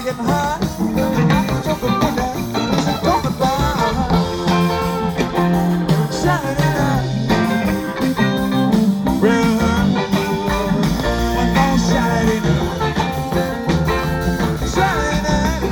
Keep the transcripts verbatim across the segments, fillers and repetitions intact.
getting high. Jumping midnight, it's a talking about Saturday night. Well, one more Saturday night. Saturday night.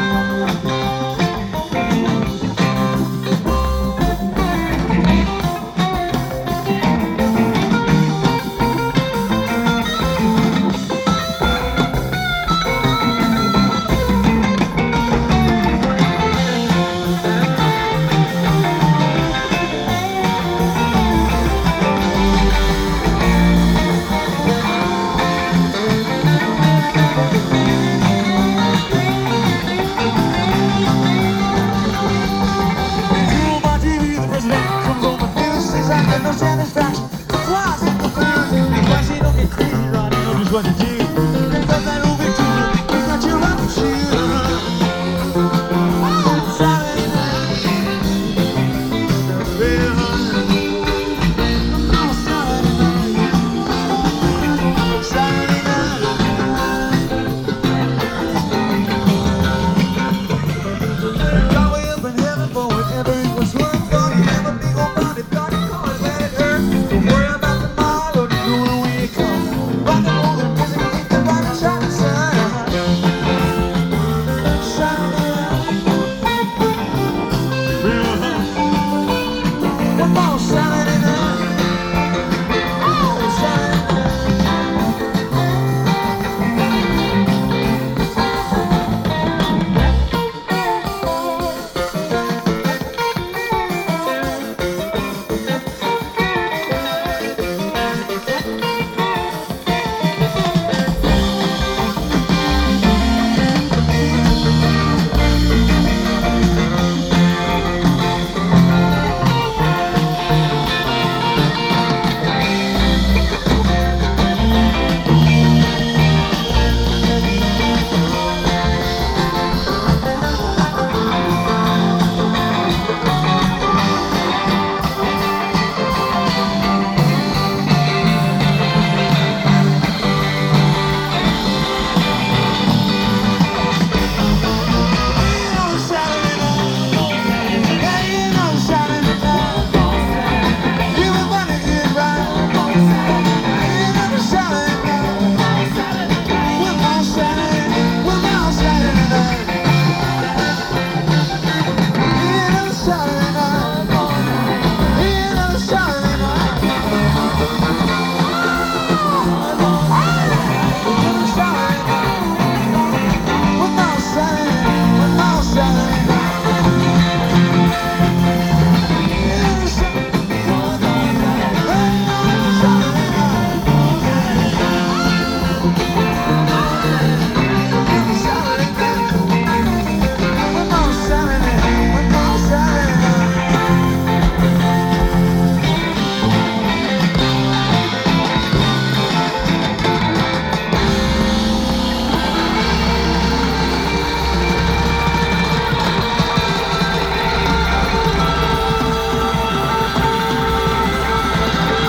No satisfaction. Why is it the feeling? Why she don't get crazy right? I know just what to do. Because that old victory, you got your rubber shoe. Saturday night. Well, oh, Saturday night. Saturday night. God way up in heaven for whatever it was worth. God, you have a big old body, body.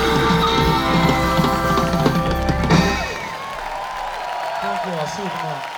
I'll see you tomorrow.